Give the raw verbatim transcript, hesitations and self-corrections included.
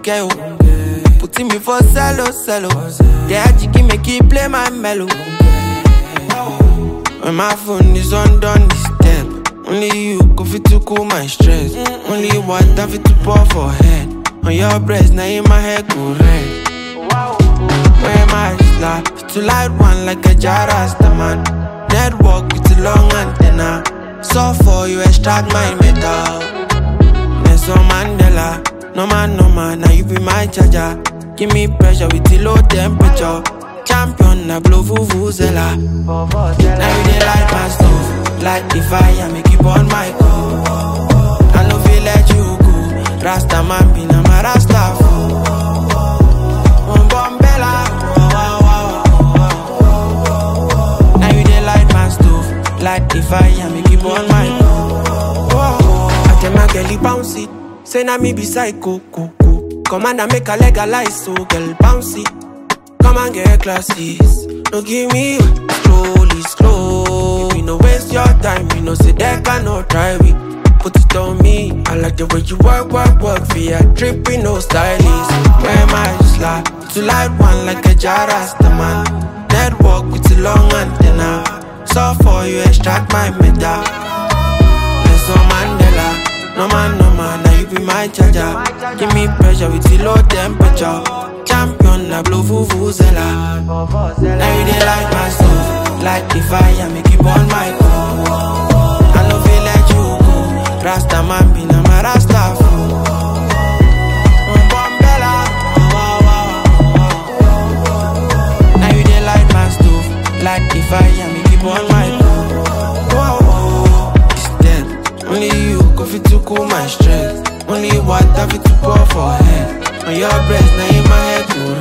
okay, oh. Putting me for cello, cello. The Ajiki make it play my mellow. When my phone is undone, this step. Only you go fit to cool my stress. Only water fit to pour for head. On your breast, now in my head go red. Where my slide, fit to light one like a Jarasta man. Network with a long antenna. So for you extract my metal. Nelson Mandela. No man, no man, now you be my charger. Give me pressure with the low temperature. Champion, I blow vuvuzela. Now you dey light my stove. Light the fire, make it burn my core. I no feel let you go. Rasta man be na my rasta fool. One bombella. Now you dey light my stove. Light the fire, make it burn my core. I tell my girl, bounce it. Say na me be psycho, co, co. Come on and make a legalize, so girl bounce it. Come and get classes. No give me slowly, slow. We no waste your time, we no say that cannot try we. Put it on me, I like the way you work, work, work. Via tripping, no stylist. Where my slide, to light one like a Jarasta man. Network with a long antenna. So for you extract my metal. Nelson Mandela. No man, no man, now you be my charger. Give me pressure with the low temperature. Champion, I blow vuvuzela. Now you dey light my stove. Light the fire, make it burn my core. I no feel let you go. Rasta man be na my rasta fool. One bombella. Now you dey light my stove. Light the fire, make it burn my core. It's dead. Only you go fit to cool my stress. Only water fit to pour for head. On your breast, now in my head go